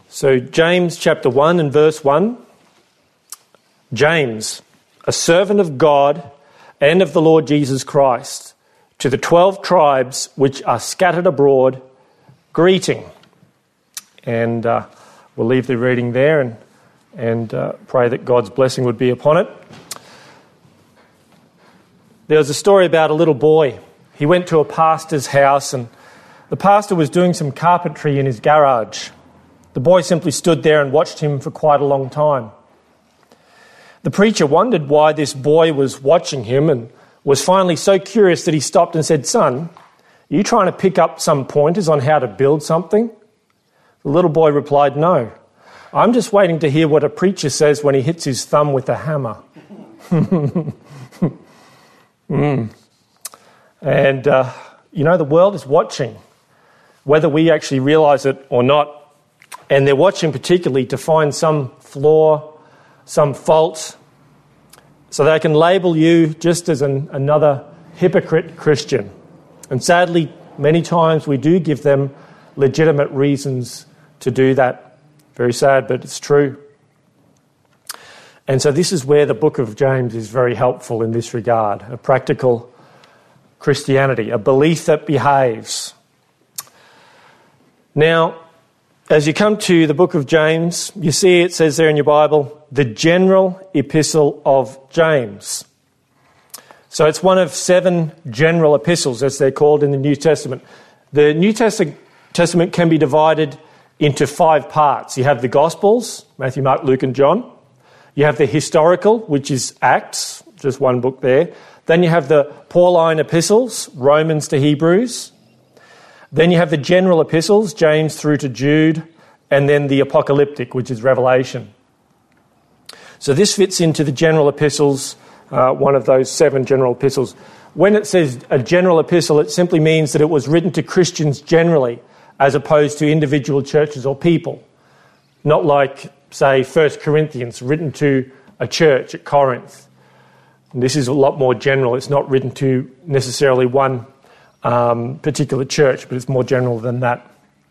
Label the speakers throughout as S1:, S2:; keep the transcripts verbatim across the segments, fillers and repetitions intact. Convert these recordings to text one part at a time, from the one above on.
S1: So James chapter one and verse one. James, a servant of God and of the Lord Jesus Christ, to the twelve tribes which are scattered abroad, greeting. And uh, we'll leave the reading there and, and uh, pray that God's blessing would be upon it. There was a story about a little boy. He went to a pastor's house and the pastor was doing some carpentry in his garage. The boy simply stood there and watched him for quite a long time. The preacher wondered why this boy was watching him and was finally so curious that he stopped and said, "Son, are you trying to pick up some pointers on how to build something?" The little boy replied, "No, I'm just waiting to hear what a preacher says when he hits his thumb with a hammer." mm. And, uh, you know, the world is watching, whether we actually realise it or not. And they're watching particularly to find some flaw, some fault, so they can label you just as an, another hypocrite Christian. And sadly, many times we do give them legitimate reasons to do that. Very sad, but it's true. And so this is where the book of James is very helpful in this regard, a practical Christianity, a belief that behaves. Now, as you come to the book of James, you see it says there in your Bible, the general epistle of James. So it's one of seven general epistles, as they're called in the New Testament. The New Testament can be divided into five parts. You have the Gospels, Matthew, Mark, Luke and John. You have the historical, which is Acts, just one book there. Then you have the Pauline epistles, Romans to Hebrews. Then you have the general epistles, James through to Jude, and then the apocalyptic, which is Revelation. So this fits into the general epistles, uh, one of those seven general epistles. When it says a general epistle, it simply means that it was written to Christians generally, as opposed to individual churches or people. Not like, say, First Corinthians, written to a church at Corinth. And this is a lot more general. It's not written to necessarily one Um, particular church, but it's more general than that.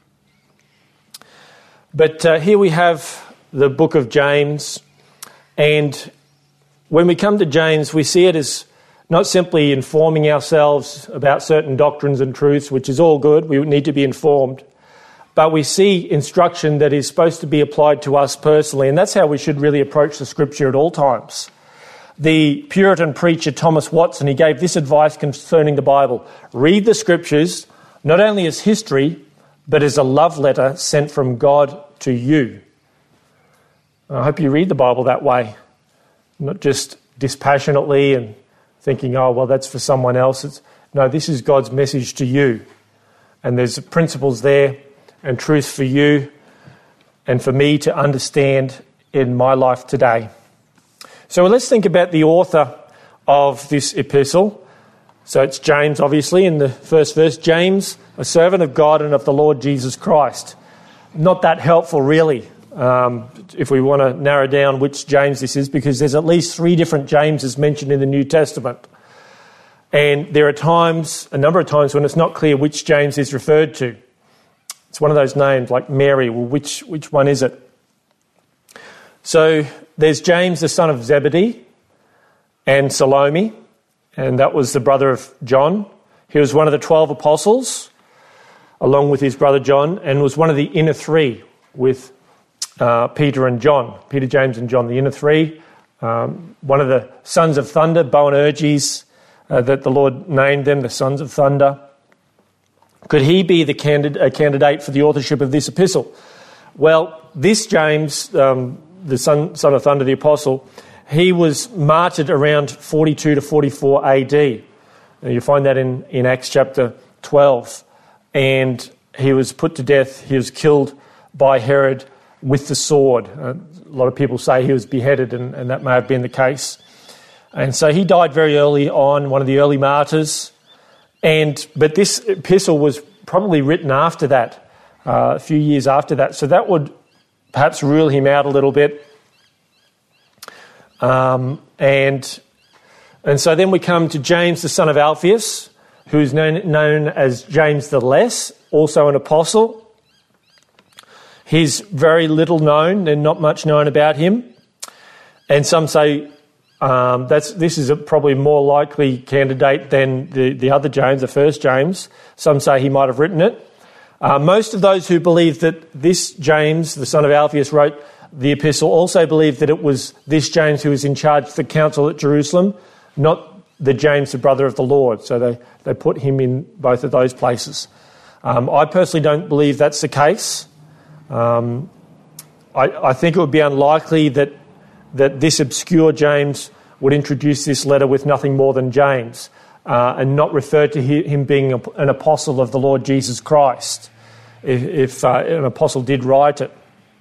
S1: But uh, here we have the book of James, and when we come to James, we see it as not simply informing ourselves about certain doctrines and truths, which is all good, we need to be informed, but we see instruction that is supposed to be applied to us personally, and that's how we should really approach the scripture at all times. The Puritan preacher Thomas Watson, he gave this advice concerning the Bible. Read the scriptures not only as history, but as a love letter sent from God to you. I hope you read the Bible that way, not just dispassionately and thinking, oh, well, that's for someone else. It's, no, this is God's message to you. And there's principles there and truth for you and for me to understand in my life today. So let's think about the author of this epistle. So it's James, obviously, in the first verse. James, a servant of God and of the Lord Jesus Christ. Not that helpful, really, um, if we want to narrow down which James this is, because there's at least three different Jameses mentioned in the New Testament. And there are times, a number of times, when it's not clear which James is referred to. It's one of those names, like Mary. Well, which, which one is it? So there's James, the son of Zebedee, and Salome, and that was the brother of John. He was one of the twelve apostles, along with his brother John, and was one of the inner three with uh, Peter and John. Peter, James and John, the inner three. Um, one of the sons of thunder, Boanerges, uh, that the Lord named them, the sons of thunder. Could he be the candid- a candidate for the authorship of this epistle? Well, this James, um, the son, son of thunder, the apostle, he was martyred around forty-two to forty-four A D. And you find that in, in Acts chapter twelve. And he was put to death. He was killed by Herod with the sword. Uh, a lot of people say he was beheaded, and, and that may have been the case. And so he died very early on, one of the early martyrs. And but this epistle was probably written after that, uh, a few years after that. So that would perhaps rule him out a little bit. Um, and and so then we come to James, the son of Alphaeus, who is known, known as James the Less, also an apostle. He's very little known and not much known about him. And some say um, that's this is a probably more likely candidate than the, the other James, the first James. Some say he might have written it. Uh, most of those who believe that this James, the son of Alphaeus, wrote the epistle also believe that it was this James who was in charge of the council at Jerusalem, not the James, the brother of the Lord. So they, they put him in both of those places. Um, I personally don't believe that's the case. Um, I, I think it would be unlikely that that this obscure James would introduce this letter with nothing more than James uh, and not refer to him being a, an apostle of the Lord Jesus Christ, if, if uh, an apostle did write it.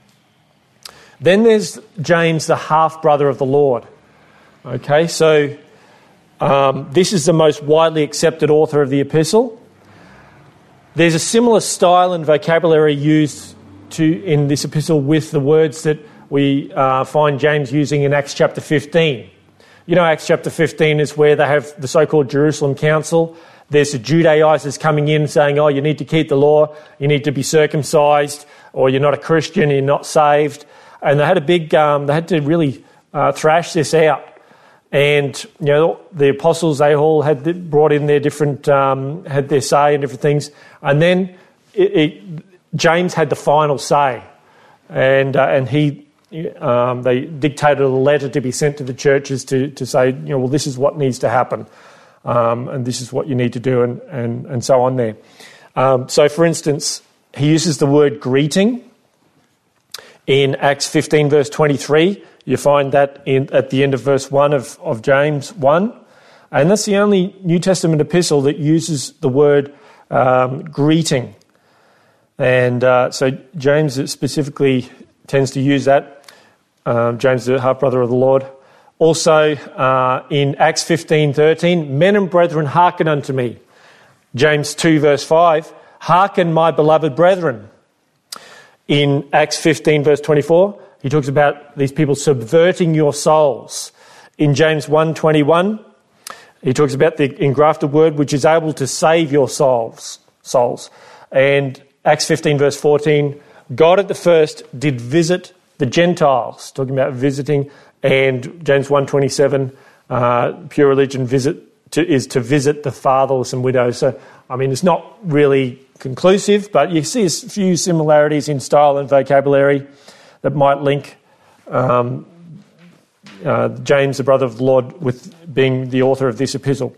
S1: Then there's James, the half-brother of the Lord. Okay, so um, this is the most widely accepted author of the epistle. There's a similar style and vocabulary used to in this epistle with the words that we uh, find James using in Acts chapter fifteen. You know, Acts chapter fifteen is where they have the so-called Jerusalem Council. There's the Judaizers coming in saying, oh, you need to keep the law, you need to be circumcised, or you're not a Christian, you're not saved. And they had a big, um, they had to really uh, thrash this out. And, you know, the apostles, they all had the, brought in their different, um, had their say and different things. And then it, it, James had the final say. And uh, and he, um, they dictated a letter to be sent to the churches to, to say, you know, well, this is what needs to happen. Um, and this is what you need to do, and, and, and so on there. Um, so, for instance, he uses the word greeting in Acts fifteen, verse twenty-three. You find that in at the end of verse one of, of James one. And that's the only New Testament epistle that uses the word um, greeting. And uh, so James specifically tends to use that. Um, James, the half-brother of the Lord. Also, uh, in Acts fifteen thirteen, men and brethren, hearken unto me. James two, verse five, hearken, my beloved brethren. In Acts fifteen, verse twenty-four, he talks about these people subverting your souls. In James one twenty-one, he talks about the engrafted word which is able to save your souls. souls. And Acts fifteen, verse fourteen, God at the first did visit the Gentiles, talking about visiting. And James one twenty-seven, uh, pure religion visit to, is to visit the fatherless and widows. So, I mean, it's not really conclusive, but you see a few similarities in style and vocabulary that might link um, uh, James, the brother of the Lord, with being the author of this epistle.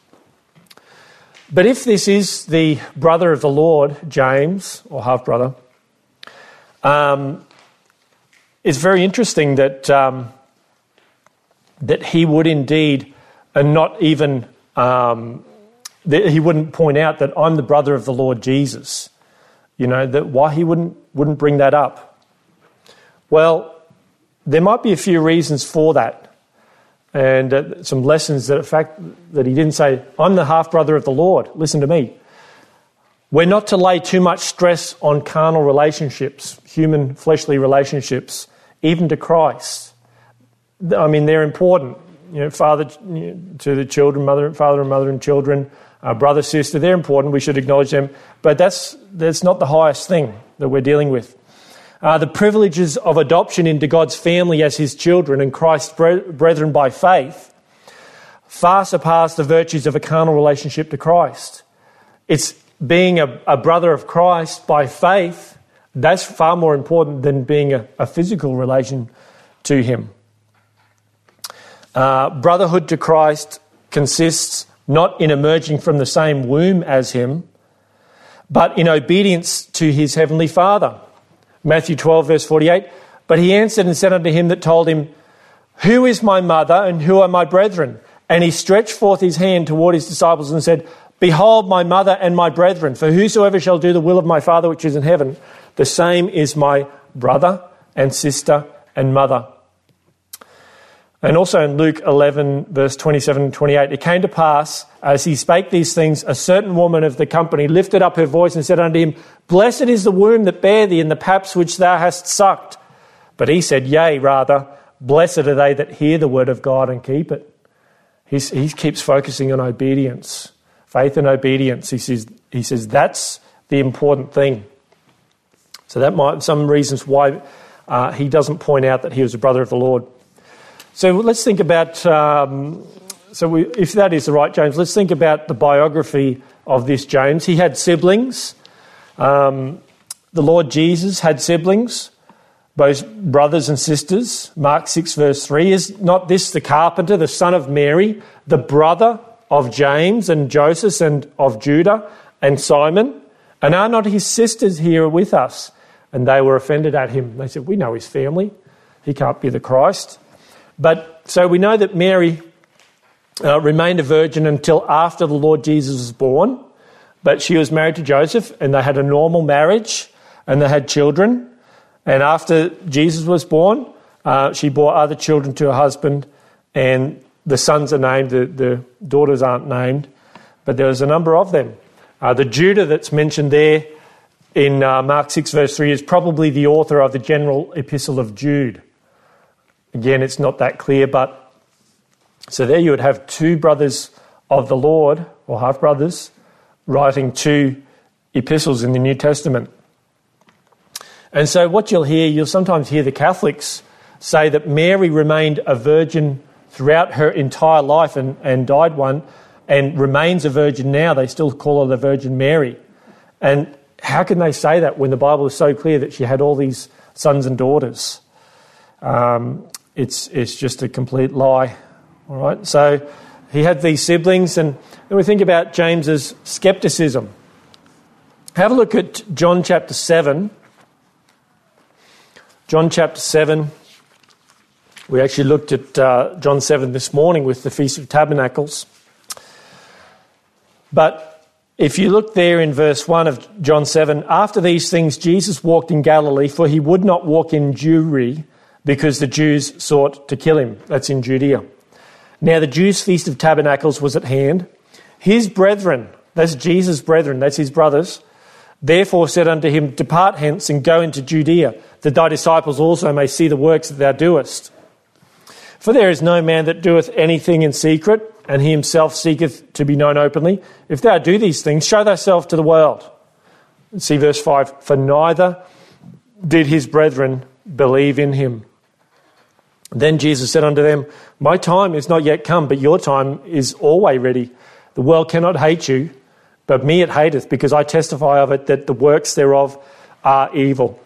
S1: But if this is the brother of the Lord, James, or half-brother, um, it's very interesting that um, that he would indeed, and not even, um, that he wouldn't point out that I'm the brother of the Lord Jesus. You know, that why he wouldn't wouldn't bring that up. Well, there might be a few reasons for that, and uh, some lessons that, in fact, that he didn't say, I'm the half-brother of the Lord. Listen to me. We're not to lay too much stress on carnal relationships, human fleshly relationships, even to Christ. I mean, they're important. You know, father you know, to the children, mother, father and mother and children, uh, brother, sister, they're important. We should acknowledge them. But that's that's not the highest thing that we're dealing with. Uh, the privileges of adoption into God's family as his children and Christ's brethren by faith far surpass the virtues of a carnal relationship to Christ. It's being a, a brother of Christ by faith, that's far more important than being a, a physical relation to him. Uh, brotherhood to Christ consists not in emerging from the same womb as him, but in obedience to his heavenly Father. Matthew twelve, verse forty-eight, but he answered and said unto him that told him, who is my mother and who are my brethren? And he stretched forth his hand toward his disciples and said, behold my mother and my brethren, for whosoever shall do the will of my Father which is in heaven, the same is my brother and sister and mother. And also in Luke eleven, verse twenty-seven and twenty-eight, it came to pass, as he spake these things, a certain woman of the company lifted up her voice and said unto him, blessed is the womb that bare thee and the paps which thou hast sucked. But he said, yea, rather, blessed are they that hear the word of God and keep it. He's, he keeps focusing on obedience, faith and obedience. He says, he says that's the important thing. So that might some reasons why uh, he doesn't point out that he was a brother of the Lord. So let's think about, um, so we, if that is the right James, let's think about the biography of this James. He had siblings. Um, the Lord Jesus had siblings, both brothers and sisters. Mark six verse three, is not this the carpenter, the son of Mary, the brother of James and Joseph and of Judah and Simon? And are not his sisters here with us? And they were offended at him. They said, we know his family. He can't be the Christ. But so we know that Mary uh, remained a virgin until after the Lord Jesus was born. But she was married to Joseph, and they had a normal marriage, and they had children. And after Jesus was born, uh, she bore other children to her husband, and the sons are named, the, the daughters aren't named, but there was a number of them. Uh, the Judah that's mentioned there in uh, Mark six verse three is probably the author of the general epistle of Jude. Again, it's not that clear, but so there you would have two brothers of the Lord, or half-brothers, writing two epistles in the New Testament. And so what you'll hear, you'll sometimes hear the Catholics say that Mary remained a virgin throughout her entire life and, and died one, and remains a virgin now. They still call her the Virgin Mary. And how can they say that when the Bible is so clear that she had all these sons and daughters? Um, it's it's just a complete lie. All right. So he had these siblings, and then we think about James's skepticism. Have a look at John chapter seven. John chapter seven. We actually looked at uh, John seven this morning with the Feast of Tabernacles. But if you look there in verse one of John seven, after these things Jesus walked in Galilee, for he would not walk in Jewry, because the Jews sought to kill him. That's in Judea. Now the Jews' Feast of Tabernacles was at hand. His brethren, that's Jesus' brethren, that's his brothers, therefore said unto him, depart hence and go into Judea, that thy disciples also may see the works that thou doest. For there is no man that doeth anything in secret, and he himself seeketh to be known openly. If thou do these things, show thyself to the world. See verse five, for neither did his brethren believe in him. Then Jesus said unto them, my time is not yet come, but your time is always ready. The world cannot hate you, but me it hateth, because I testify of it that the works thereof are evil.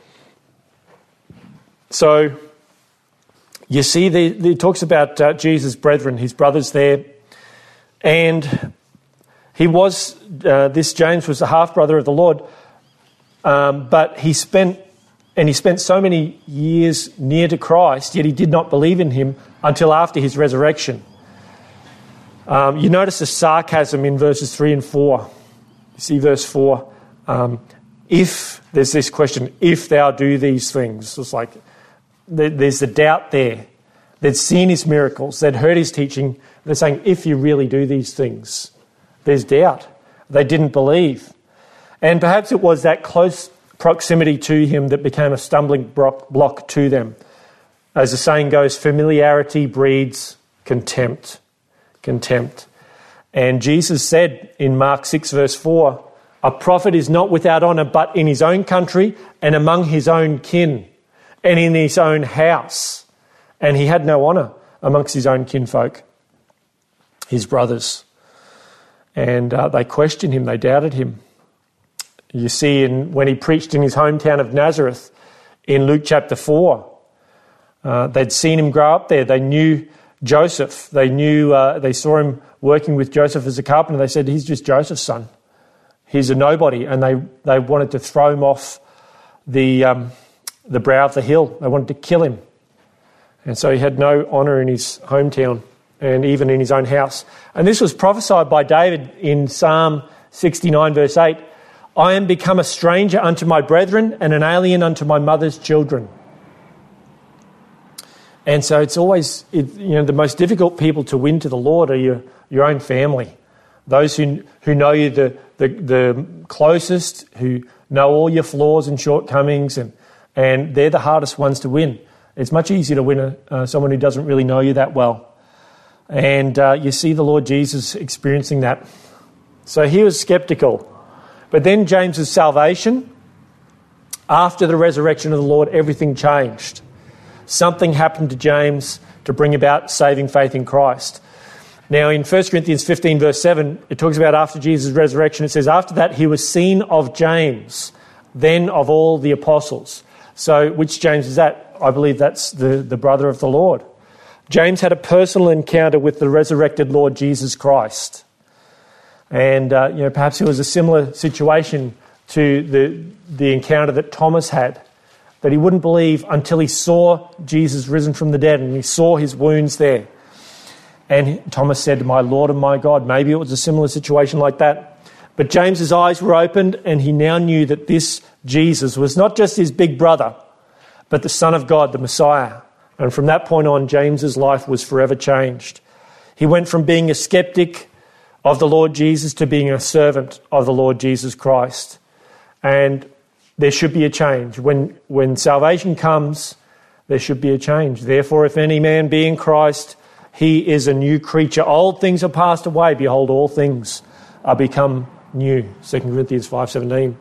S1: So you see, the, the, it talks about uh, Jesus' brethren, his brothers there. And he was, uh, this James was the half-brother of the Lord, um, but he spent, and he spent so many years near to Christ, yet he did not believe in him until after his resurrection. Um, you notice the sarcasm in verses three and four. You see verse four, um, if, there's this question, if thou do these things. It's like, there's the doubt there. They'd seen his miracles. They'd heard his teaching. They're saying, if you really do these things, there's doubt. They didn't believe. And perhaps it was that close proximity to him that became a stumbling block to them. As the saying goes, familiarity breeds contempt. Contempt. And Jesus said in Mark six verse four, a prophet is not without honour but in his own country and among his own kin and in his own house. And he had no honour amongst his own kinfolk, his brothers. And uh, they questioned him, they doubted him. You see, in, when he preached in his hometown of Nazareth, in Luke chapter four, uh, they'd seen him grow up there. They knew Joseph. They knew, uh, they saw him working with Joseph as a carpenter. They said, he's just Joseph's son. He's a nobody. And they, they wanted to throw him off the, um, the brow of the hill. They wanted to kill him. And so he had no honour in his hometown and even in his own house. And this was prophesied by David in Psalm sixty-nine verse eight. I am become a stranger unto my brethren and an alien unto my mother's children. And so it's always, it, you know, the most difficult people to win to the Lord are your, your own family. Those who who know you the, the, the closest, who know all your flaws and shortcomings, and, and they're the hardest ones to win. It's much easier to win a, uh, someone who doesn't really know you that well. And uh, you see the Lord Jesus experiencing that. So he was sceptical. But then James's salvation, After the resurrection of the Lord, everything changed. Something happened to James to bring about saving faith in Christ. Now, in First Corinthians fifteen, verse seven, it talks about after Jesus' resurrection. It says, after that, he was seen of James, then of all the apostles. So, which James is that? I believe that's the, the brother of the Lord. James had a personal encounter with the resurrected Lord Jesus Christ. And, uh, you know, perhaps it was a similar situation to the, the encounter that Thomas had, that he wouldn't believe until he saw Jesus risen from the dead and he saw his wounds there. And Thomas said, my Lord and my God. Maybe it was a similar situation like that. But James's eyes were opened and he now knew that this Jesus was not just his big brother, but the Son of God, the Messiah. And from that point on, James's life was forever changed. He went from being a skeptic of the Lord Jesus to being a servant of the Lord Jesus Christ. And there should be a change. When, when salvation comes, there should be a change. Therefore, if any man be in Christ, he is a new creature. Old things are passed away. Behold, all things are become new. Second Corinthians five seventeen.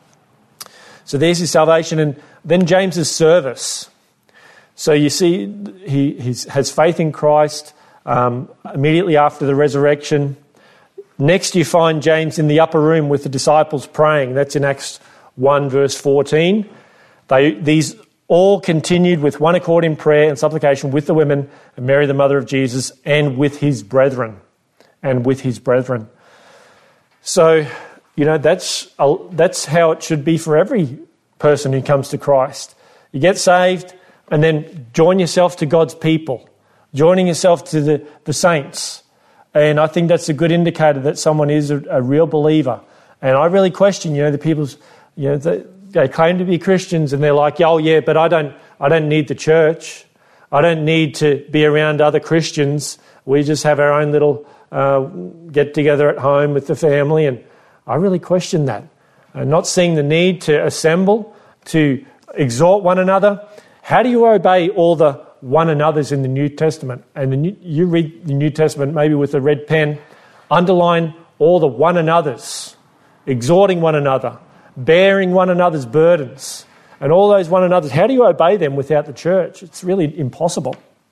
S1: So there's his salvation. And then James's service. So you see, he he's, has faith in Christ um, immediately after the resurrection. Next, you find James in the upper room with the disciples praying. That's in Acts one, verse fourteen. They, these all continued with one accord in prayer and supplication with the women and Mary, the mother of Jesus, and with his brethren. And with his brethren. So, you know, that's that's how it should be for every person who comes to Christ. You get saved and then join yourself to God's people, joining yourself to the, the saints. And I think that's a good indicator that someone is a, a real believer. And I really question, you know, the people's, you know, they, they claim to be Christians and they're like, oh yeah, but I don't, I don't need the church. I don't need to be around other Christians. We just have our own little uh, get together at home with the family. And I really question that. Uh, not seeing the need to assemble, to exhort one another. How do you obey all the one another's in the New Testament? And the New, you read the New Testament maybe with a red pen, underline all the one another's, exhorting one another, bearing one another's burdens, and all those one another's. How do you obey them without the church? It's really impossible.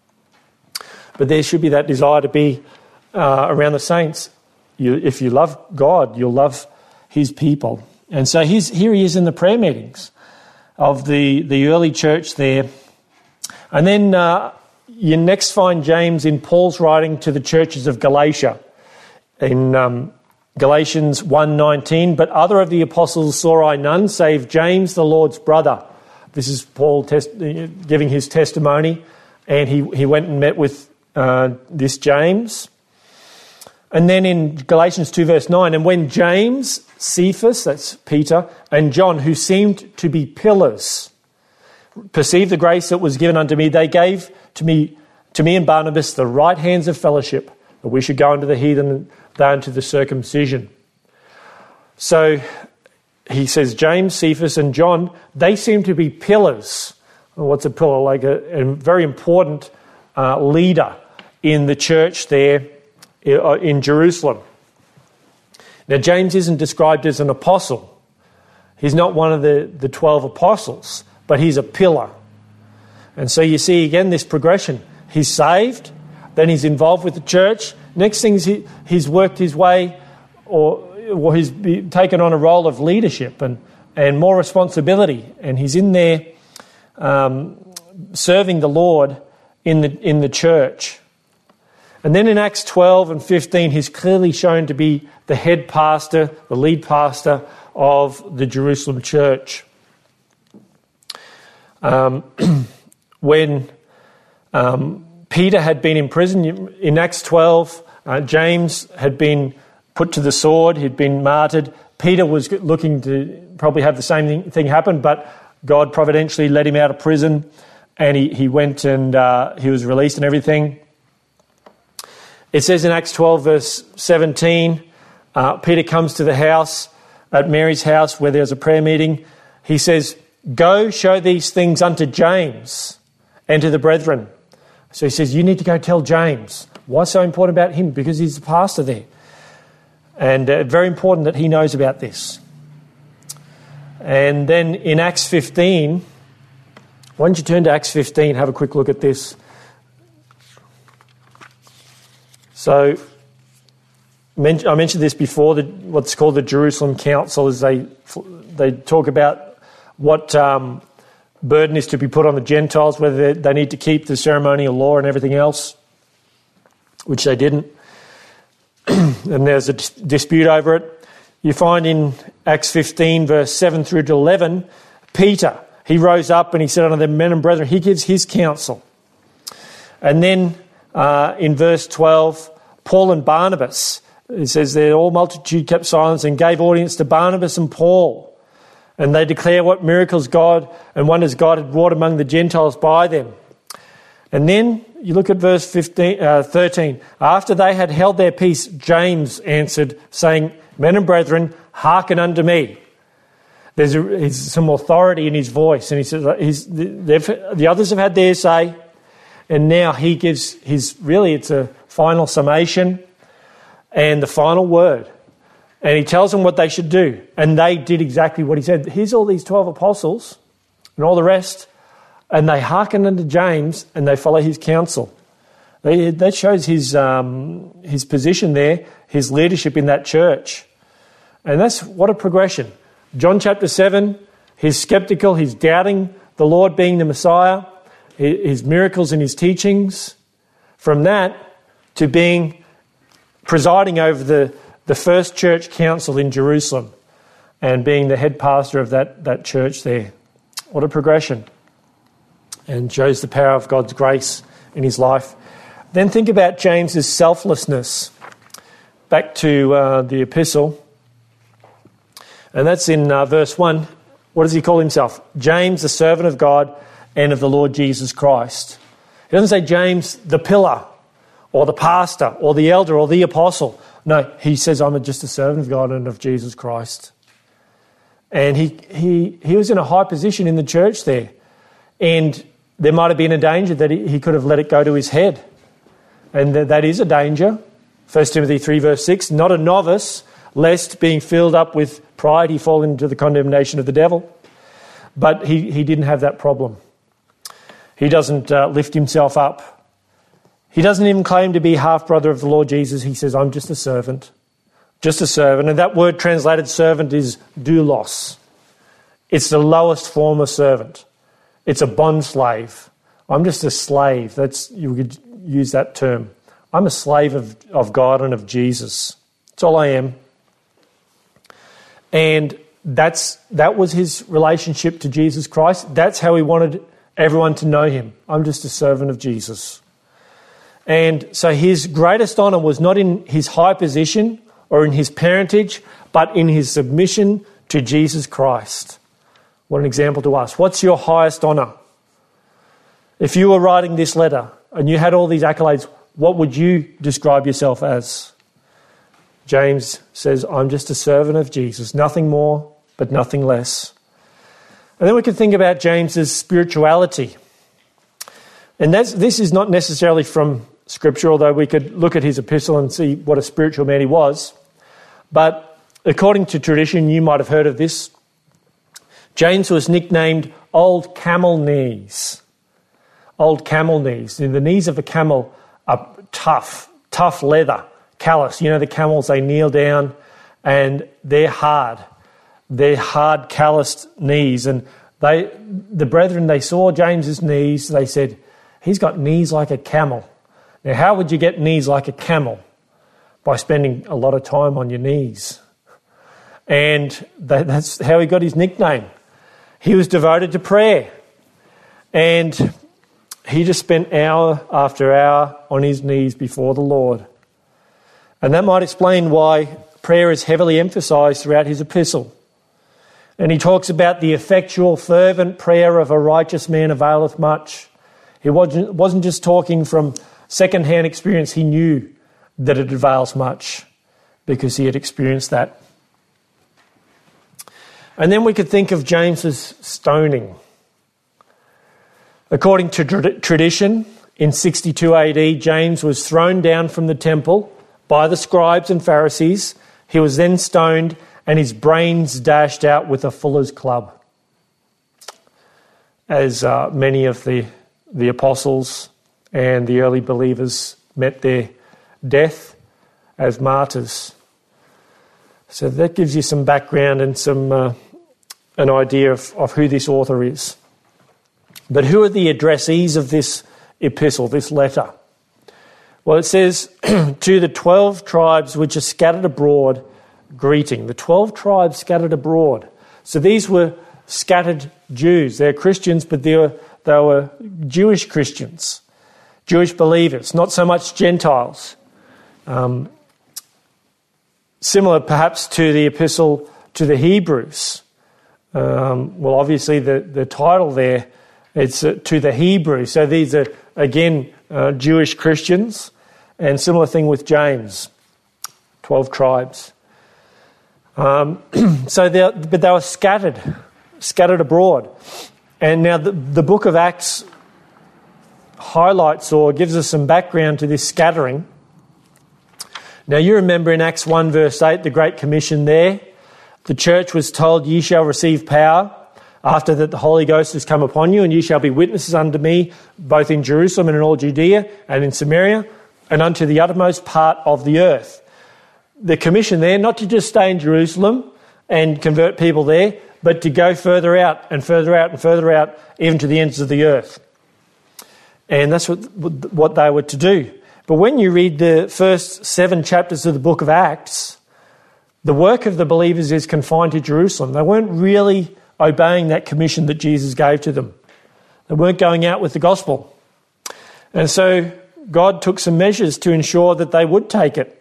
S1: But there should be that desire to be uh, around the saints. You, if you love God, you'll love his people. And so he's, here he is in the prayer meetings of the, the early church there. And then uh, you next find James in Paul's writing to the churches of Galatia in um, Galatians one nineteen. But other of the apostles saw I none, save James, the Lord's brother. This is Paul test, giving his testimony. And he, he went and met with uh, this James. And then in Galatians two verse nine, and when James, Cephas, that's Peter, and John, who seemed to be pillars, perceived the grace that was given unto me, they gave to me to me and Barnabas the right hands of fellowship, that we should go unto the heathen and they unto the circumcision. So he says James, Cephas and John, they seem to be pillars. Well, what's a pillar? Like a, a very important uh, leader in the church there in Jerusalem. Now, James isn't described as an apostle. He's not one of the, the twelve apostles, but he's a pillar. And so you see again this progression. He's saved, then he's involved with the church. Next thing is he, he's worked his way, or, or he's taken on a role of leadership and, and more responsibility. And he's in there um, serving the Lord in the in the church. And then in Acts twelve and fifteen, he's clearly shown to be the head pastor, the lead pastor of the Jerusalem church. Um, when um, Peter had been in prison, in Acts twelve, uh, James had been put to the sword, he'd been martyred. Peter was looking to probably have the same thing happen, but God providentially let him out of prison, and he, he went and uh, he was released and everything. It says in Acts twelve, verse seventeen, uh, Peter comes to the house, at Mary's house, where there's a prayer meeting. He says, go show these things unto James and to the brethren. So he says, you need to go tell James. What's so important about him? Because he's the pastor there. And uh, very important that he knows about this. And then in Acts fifteen, why don't you turn to Acts fifteen, have a quick look at this. So, I mentioned this before, the, what's called the Jerusalem Council, is they they talk about what um, burden is to be put on the Gentiles, whether they, they need to keep the ceremonial law and everything else, which they didn't. And there's a dis- dispute over it. You find in Acts fifteen, verse seven through to eleven, Peter, he rose up and he said unto them, men and brethren, he gives his counsel. And then uh, in verse twelve, Paul and Barnabas, it says there, all multitude kept silence and gave audience to Barnabas and Paul. And they declare what miracles God and wonders God had wrought among the Gentiles by them. And then you look at verse fifteen, uh, thirteen. After they had held their peace, James answered, saying, men and brethren, hearken unto me. There's, a, there's some authority in his voice. And he says, he's, the others have had their say. And now he gives his, really it's a final summation and the final word. And he tells them what they should do. And they did exactly what he said. Here's all these twelve apostles and all the rest. And they hearken unto James and they follow his counsel. They, that shows his um, his position there, his leadership in that church. And that's what a progression. John chapter seven, he's skeptical, he's doubting the Lord being the Messiah, his miracles and his teachings. From that to being presiding over the, the first church council in Jerusalem and being the head pastor of that, that church there. What a progression. And shows the power of God's grace in his life. Then think about James's selflessness. Back to uh, the epistle. And that's in uh, verse one. What does he call himself? James, the servant of God and of the Lord Jesus Christ. He doesn't say James, the pillar, or the pastor, or the elder, or the apostle. No, he says, I'm just a servant of God and of Jesus Christ. And he he he was in a high position in the church there. And there might have been a danger that he, he could have let it go to his head. And th- that is a danger. First Timothy three verse six, not a novice, lest being filled up with pride he fall into the condemnation of the devil. But he, he didn't have that problem. He doesn't uh, lift himself up. He doesn't even claim to be half-brother of the Lord Jesus. He says, I'm just a servant. Just a servant. And that word translated servant is doulos. It's the lowest form of servant. It's a bond slave. I'm just a slave. That's, you could use that term. I'm a slave of, of God and of Jesus. That's all I am. And that's that was his relationship to Jesus Christ. That's how he wanted everyone to know him. I'm just a servant of Jesus. And so his greatest honour was not in his high position or in his parentage, but in his submission to Jesus Christ. What an example to us. What's your highest honour? If you were writing this letter and you had all these accolades, what would you describe yourself as? James says, I'm just a servant of Jesus. Nothing more, but nothing less. And then we can think about James's spirituality. And that's, this is not necessarily from Scripture, although we could look at his epistle and see what a spiritual man he was. But according to tradition, you might have heard of this, James was nicknamed Old Camel Knees. Old Camel Knees. And the knees of a camel are tough, tough leather, callous. You know, the camels, they kneel down and they're hard. They're hard, calloused knees. And they, the brethren, they saw James's knees. They said, he's got knees like a camel. Now, how would you get knees like a camel? By spending a lot of time on your knees. And that, that's how he got his nickname. He was devoted to prayer. And he just spent hour after hour on his knees before the Lord. And that might explain why prayer is heavily emphasised throughout his epistle. And he talks about the effectual, fervent prayer of a righteous man availeth much. He wasn't, wasn't just talking from second-hand experience. He knew that it avails much because he had experienced that. And then we could think of James's stoning. According to tra- tradition, in sixty-two A D, James was thrown down from the temple by the scribes and Pharisees. He was then stoned and his brains dashed out with a fuller's club. As uh, many of the, the apostles and the early believers met their death as martyrs. So that gives you some background and some uh, an idea of, of who this author is. But who are the addressees of this epistle, this letter? Well, it says, to the twelve tribes which are scattered abroad, greeting. The twelve tribes scattered abroad. So these were scattered Jews. They're Christians, but they were, they were Jewish Christians, Jewish believers, not so much Gentiles. Um, similar perhaps to the epistle to the Hebrews. Um, well, obviously the, the title there, it's uh, to the Hebrews. So these are, again, uh, Jewish Christians. And similar thing with James, twelve tribes. Um, so they, but they were scattered, scattered abroad. And now the, the book of Acts highlights or gives us some background to this scattering. Now you remember in Acts one verse eight, the Great Commission there, the church was told, ye shall receive power after that the Holy Ghost has come upon you, and ye shall be witnesses unto me, both in Jerusalem and in all Judea and in Samaria, and unto the uttermost part of the earth. The commission there, not to just stay in Jerusalem and convert people there, but to go further out and further out and further out, even to the ends of the earth. And that's what, what they were to do. But when you read the first seven chapters of the book of Acts, the work of the believers is confined to Jerusalem. They weren't really obeying that commission that Jesus gave to them. They weren't going out with the gospel. And so God took some measures to ensure that they would take it.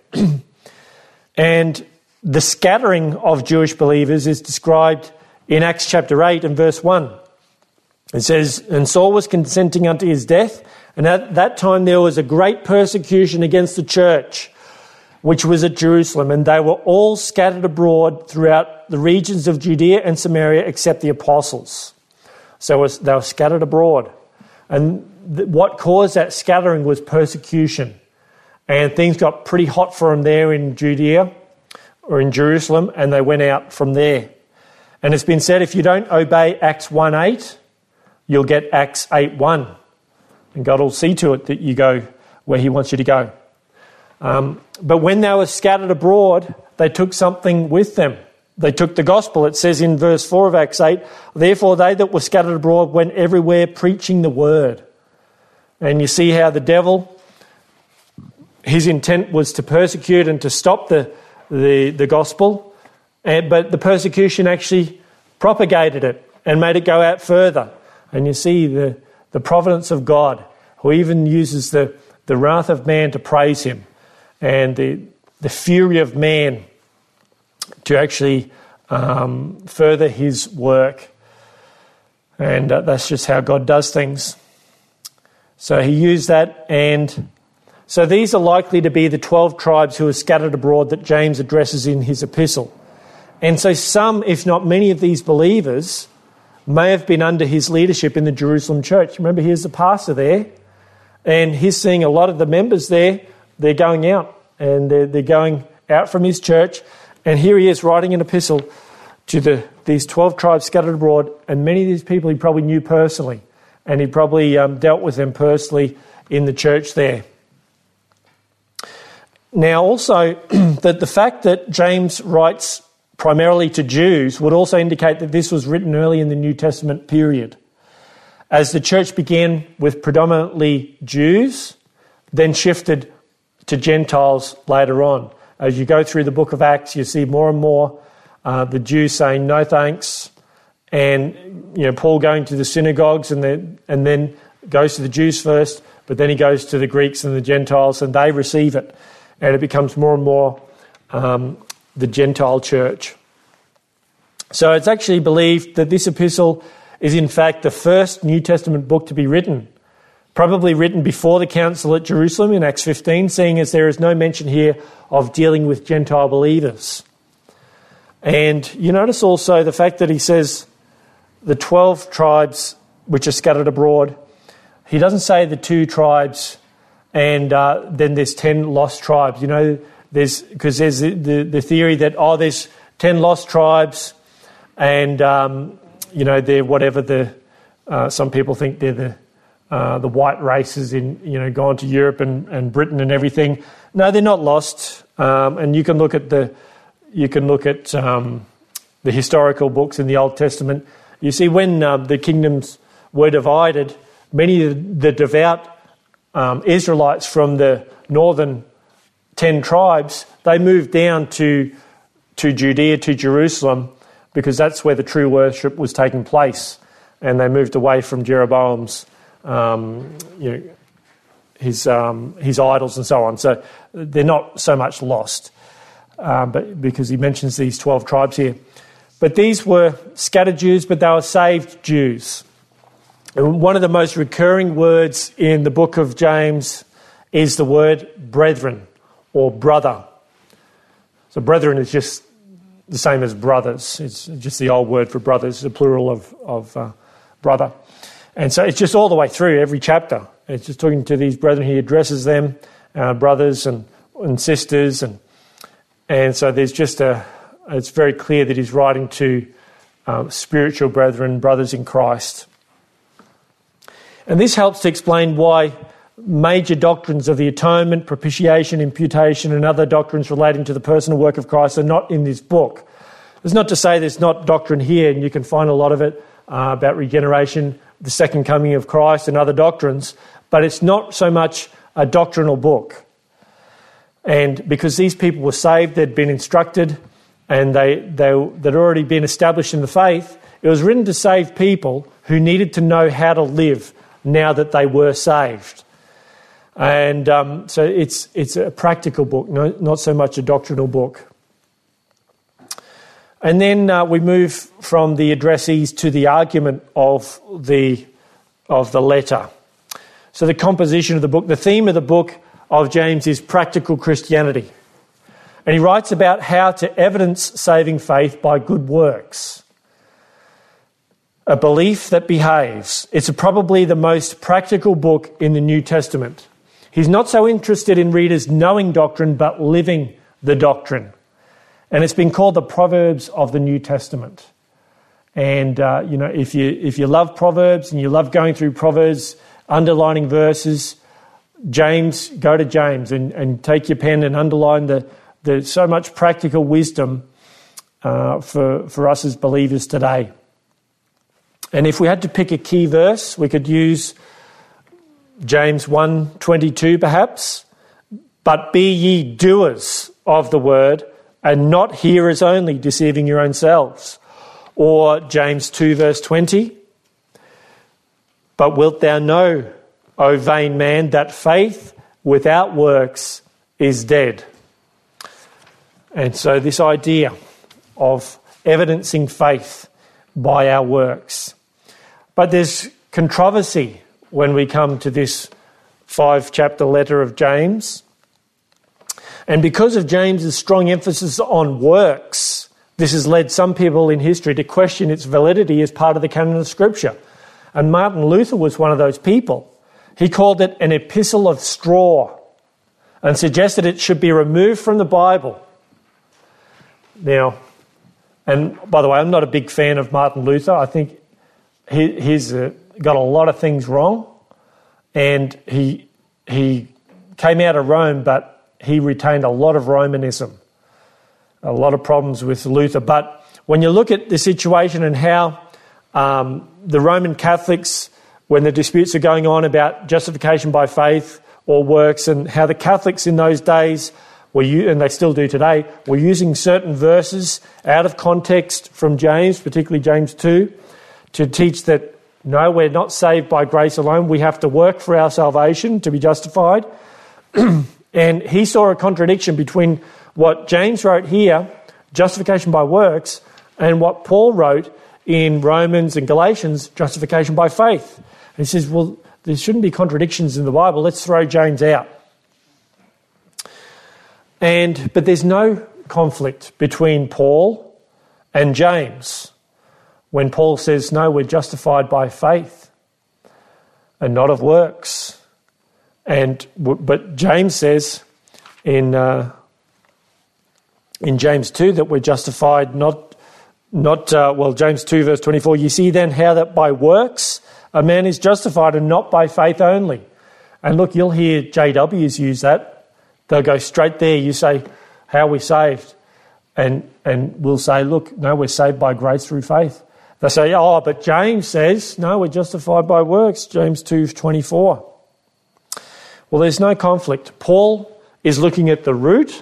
S1: And the scattering of Jewish believers is described in Acts chapter eight and verse one. It says, and Saul was consenting unto his death, and at that time there was a great persecution against the church, which was at Jerusalem, and they were all scattered abroad throughout the regions of Judea and Samaria except the apostles. So they were scattered abroad. And what caused that scattering was persecution. And things got pretty hot for them there in Judea or in Jerusalem, and they went out from there. And it's been said, if you don't obey Acts one eight, you'll get Acts eight one. And God will see to it that you go where he wants you to go. Um, but when they were scattered abroad, they took something with them. They took the gospel. It says in verse four of Acts eight, therefore they that were scattered abroad went everywhere preaching the word. And you see how the devil, his intent was to persecute and to stop the, the, the gospel, and, but the persecution actually propagated it and made it go out further. And you see the, the providence of God, who even uses the, the wrath of man to praise him, and the, the fury of man to actually um, further his work. And uh, that's just how God does things. So he used that, and so these are likely to be the twelve tribes who are scattered abroad that James addresses in his epistle. And so some, if not many of these believers, may have been under his leadership in the Jerusalem church. Remember, he's the pastor there, and he's seeing a lot of the members there, they're going out, and they're, they're going out from his church. And here he is writing an epistle to the these twelve tribes scattered abroad, and many of these people he probably knew personally, and he probably um, dealt with them personally in the church there. Now also, that the fact that James writes primarily to Jews would also indicate that this was written early in the New Testament period. As the church began with predominantly Jews, then shifted to Gentiles later on. As you go through the book of Acts, you see more and more uh, the Jews saying no thanks, and you know Paul going to the synagogues and then and then goes to the Jews first, but then he goes to the Greeks and the Gentiles, and they receive it, and it becomes more and more um, the Gentile church. So it's actually believed that this epistle is in fact the first New Testament book to be written, probably written before the council at Jerusalem in Acts fifteen, seeing as there is no mention here of dealing with Gentile believers. And you notice also the fact that he says the twelve tribes which are scattered abroad. He doesn't say the two tribes and uh, then there's ten lost tribes. You know, there's because there's the, the, the theory that, oh, there's ten lost tribes, and um, you know they're whatever the uh, some people think they're the uh, the white races in you know gone to Europe and, and Britain and everything. No, they're not lost, um, and you can look at the you can look at um, the historical books in the Old Testament. You see when um, the kingdoms were divided, many of the devout um, Israelites from the northern ten tribes, they moved down to to Judea, to Jerusalem, because that's where the true worship was taking place, and they moved away from Jeroboam's, um, you know, his um, his idols and so on. So they're not so much lost, uh, but because he mentions these twelve tribes here. But these were scattered Jews, but they were saved Jews. And one of the most recurring words in the book of James is the word brethren or brother. So brethren is just the same as brothers. It's just the old word for brothers, the plural of, of uh, brother. And so it's just all the way through every chapter. It's just talking to these brethren. He addresses them, uh, brothers and, and sisters. And and so there's just a, it's very clear that he's writing to um, spiritual brethren, brothers in Christ. And this helps to explain why major doctrines of the atonement, propitiation, imputation, and other doctrines relating to the personal work of Christ are not in this book. It's not to say there's not doctrine here, and you can find a lot of it uh, about regeneration, the second coming of Christ, and other doctrines, but it's not so much a doctrinal book. And because these people were saved, they'd been instructed, and they, they, they'd already been established in the faith, it was written to save people who needed to know how to live now that they were saved. And um, so it's it's a practical book, no, not so much a doctrinal book. And then uh, we move from the addressees to the argument of the of the letter. So the composition of the book, the theme of the book of James is practical Christianity. And he writes about how to evidence saving faith by good works. A belief that behaves. It's probably the most practical book in the New Testament. He's not so interested in readers knowing doctrine, but living the doctrine. And it's been called the Proverbs of the New Testament. And, uh, you know, if you if you love Proverbs and you love going through Proverbs, underlining verses, James, go to James and, and take your pen and underline the, the so much practical wisdom uh, for, for us as believers today. And if we had to pick a key verse, we could use James one twenty-two perhaps. But be ye doers of the word and not hearers only, deceiving your own selves. Or James two verse twenty. But wilt thou know, O vain man, that faith without works is dead. And so this idea of evidencing faith by our works. But there's controversy when we come to this five-chapter letter of James. And because of James's strong emphasis on works, this has led some people in history to question its validity as part of the canon of Scripture. And Martin Luther was one of those people. He called it an epistle of straw and suggested it should be removed from the Bible. Now, and by the way, I'm not a big fan of Martin Luther. I think he, he's uh, got a lot of things wrong, and he he came out of Rome, but he retained a lot of Romanism, a lot of problems with Luther. But when you look at the situation and how um, the Roman Catholics, when the disputes are going on about justification by faith or works, and how the Catholics in those days were, and they still do today, were using certain verses out of context from James, particularly James two, to teach that, no, we're not saved by grace alone. We have to work for our salvation to be justified. And he saw a contradiction between what James wrote here, justification by works, and what Paul wrote in Romans and Galatians, justification by faith. And he says, well, there shouldn't be contradictions in the Bible. Let's throw James out. And but there's no conflict between Paul and James when Paul says, no, we're justified by faith and not of works. And but James says in uh, in James two that we're justified not, not uh, well, James two verse twenty-four, you see then how that by works a man is justified and not by faith only. And look, you'll hear J Ws use that. They'll go straight there. You say, how are we saved? And and we'll say, look, no, we're saved by grace through faith. They say, oh, but James says, no, we're justified by works, James two twenty-four. Well, there's no conflict. Paul is looking at the root.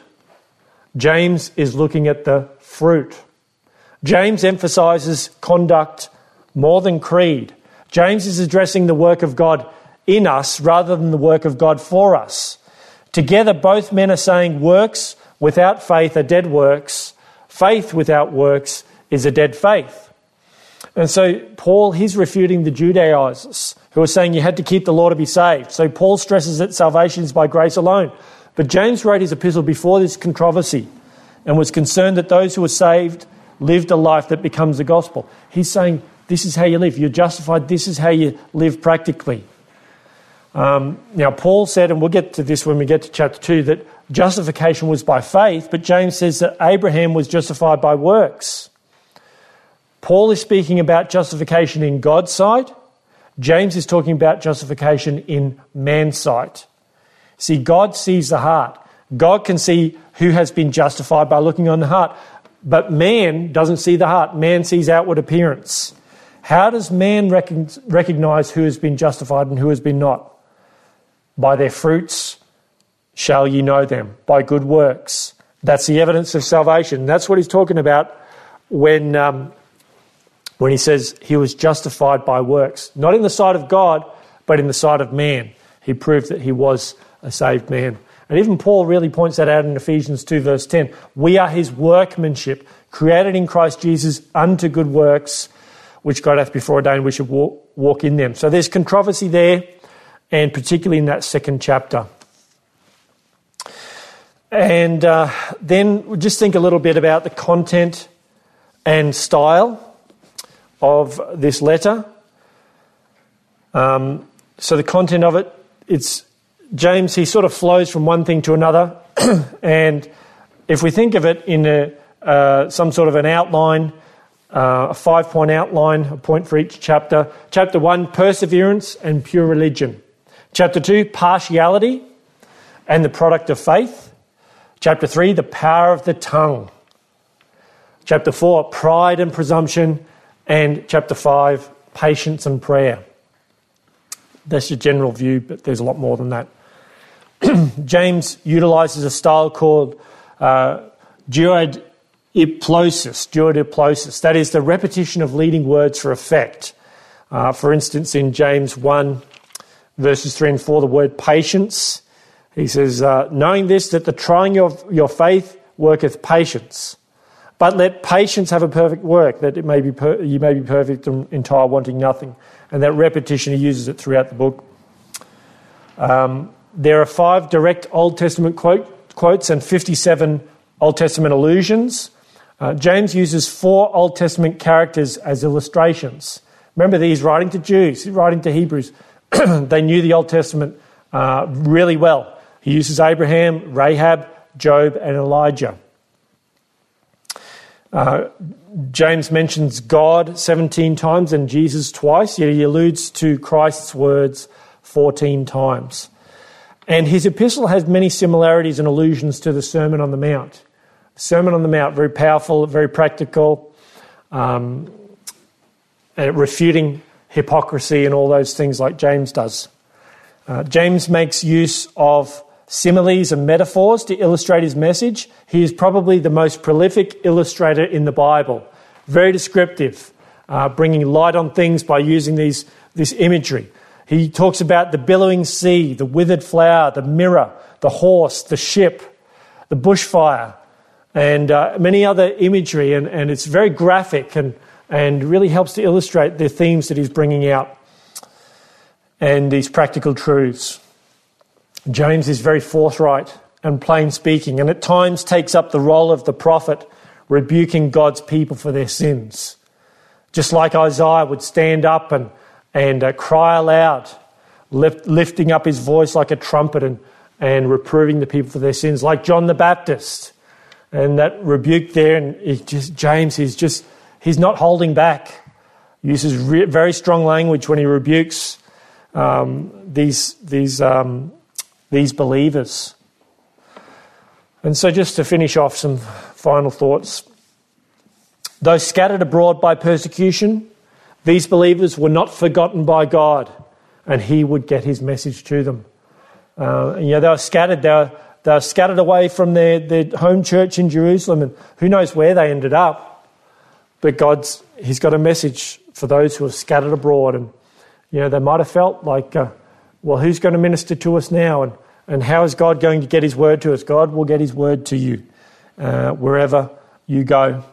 S1: James is looking at the fruit. James emphasises conduct more than creed. James is addressing the work of God in us rather than the work of God for us. Together, both men are saying works without faith are dead works. Faith without works is a dead faith. And so Paul, he's refuting the Judaizers who are saying you had to keep the law to be saved. So Paul stresses that salvation is by grace alone. But James wrote his epistle before this controversy and was concerned that those who are saved lived a life that becomes the gospel. He's saying this is how you live. You're justified. This is how you live practically. Um, now, Paul said, and we'll get to this when we get to chapter two, that justification was by faith, but James says that Abraham was justified by works. Paul is speaking about justification in God's sight. James is talking about justification in man's sight. See, God sees the heart. God can see who has been justified by looking on the heart. But man doesn't see the heart. Man sees outward appearance. How does man rec- recognise who has been justified and who has been not? By their fruits shall ye know them, by good works. That's the evidence of salvation. That's what he's talking about when, um, when he says he was justified by works. Not in the sight of God, but in the sight of man. He proved that he was a saved man. And even Paul really points that out in Ephesians two verse ten. We are his workmanship, created in Christ Jesus unto good works, which God hath before ordained we should walk, walk in them. So there's controversy there, and particularly in that second chapter. And uh, then we'll just think a little bit about the content and style of this letter. Um, so the content of it, it's James, he sort of flows from one thing to another. And if we think of it in a, uh, some sort of an outline, uh, a five-point outline, a point for each chapter. Chapter one, perseverance and pure religion. Chapter two, partiality and the product of faith. Chapter three, the power of the tongue. Chapter four, pride and presumption. And chapter five, patience and prayer. That's your general view, but there's a lot more than that. James utilises a style called uh, duodiplosis, duodiplosis. That is the repetition of leading words for effect. Uh, for instance, in James one, verses three and four, the word patience, he says, uh, knowing this, that the trying of your faith worketh patience. But let patience have a perfect work, that it may be per- you may be perfect and entire, wanting nothing. And that repetition, he uses it throughout the book. Um, there are five direct Old Testament quote, quotes and fifty-seven Old Testament allusions. Uh, James uses four Old Testament characters as illustrations. Remember that he's writing to Jews, he's writing to Hebrews. They knew the Old Testament uh, really well. He uses Abraham, Rahab, Job, and Elijah. Uh, James mentions God seventeen times and Jesus twice, yet he alludes to Christ's words fourteen times. And his epistle has many similarities and allusions to the Sermon on the Mount. Sermon on the Mount, very powerful, very practical, um, and refuting hypocrisy and all those things like James does. Uh, James makes use of similes and metaphors to illustrate his message. He is probably the most prolific illustrator in the Bible. Very descriptive, uh, bringing light on things by using these this imagery. He talks about the billowing sea, the withered flower, the mirror, the horse, the ship, the bushfire, and uh, many other imagery. And, and it's very graphic and, and really helps to illustrate the themes that he's bringing out and these practical truths. James is very forthright and plain speaking, and at times takes up the role of the prophet, rebuking God's people for their sins. Just like Isaiah would stand up and, and uh, cry aloud, lift, lifting up his voice like a trumpet and, and reproving the people for their sins, like John the Baptist. And that rebuke there, and it just, James is just, he's not holding back. He uses re- very strong language when he rebukes um, these, these, um, these believers. And so just to finish off, some final thoughts. Though scattered abroad by persecution, these believers were not forgotten by God, and he would get his message to them. Uh, you know, they were scattered, they were, they were scattered away from their, their home church in Jerusalem, and who knows where they ended up. But God's, he's got a message for those who are scattered abroad. And, you know, they might have felt like, uh, well, who's going to minister to us now? And, and how is God going to get his word to us? God will get his word to you uh, wherever you go.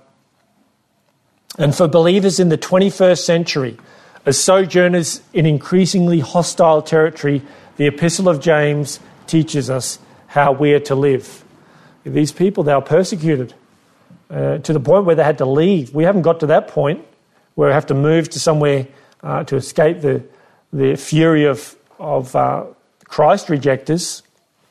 S1: And for believers in the twenty-first century, as sojourners in increasingly hostile territory, the Epistle of James teaches us how we are to live. These people, they were persecuted uh, to the point where they had to leave. We haven't got to that point where we have to move to somewhere uh, to escape the, the fury of, of uh, Christ rejectors.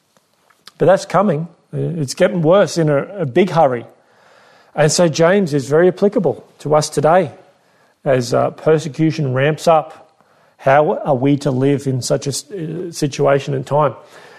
S1: But that's coming. It's getting worse in a, a big hurry. And so James is very applicable to us today as uh, persecution ramps up. How are we to live in such a uh, situation and time?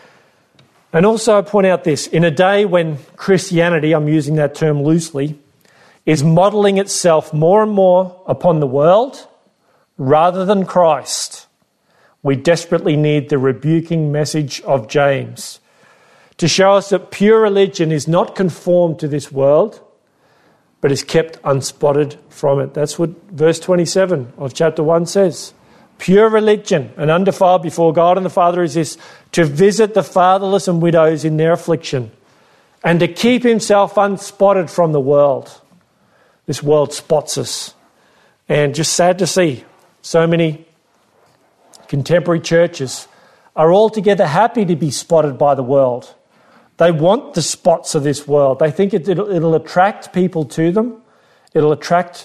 S1: And also I point out this, in a day when Christianity, I'm using that term loosely, is modelling itself more and more upon the world rather than Christ, we desperately need the rebuking message of James to show us that pure religion is not conformed to this world, but is kept unspotted from it. That's what verse twenty-seven of chapter one says. Pure religion and undefiled before God and the Father is this, to visit the fatherless and widows in their affliction, and to keep himself unspotted from the world. This world spots us. And just sad to see so many contemporary churches are altogether happy to be spotted by the world. They want the spots of this world. They think it, it'll, it'll attract people to them. It'll attract,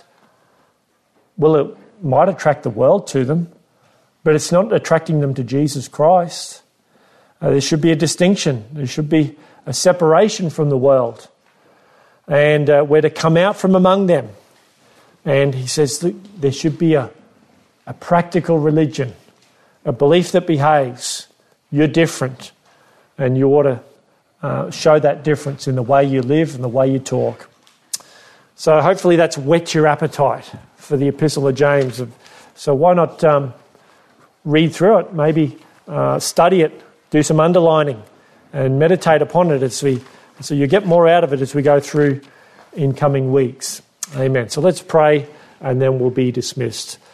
S1: well, it might attract the world to them, but it's not attracting them to Jesus Christ. Uh, there should be a distinction. There should be a separation from the world. And uh, we're to come out from among them. And he says that there should be a, a practical religion, a belief that behaves. You're different, and you ought to Uh, show that difference in the way you live and the way you talk. So hopefully that's whet your appetite for the Epistle of James. So why not um, read through it, maybe uh, study it, do some underlining and meditate upon it as we, so you get more out of it as we go through in coming weeks. Amen. So let's pray and then we'll be dismissed.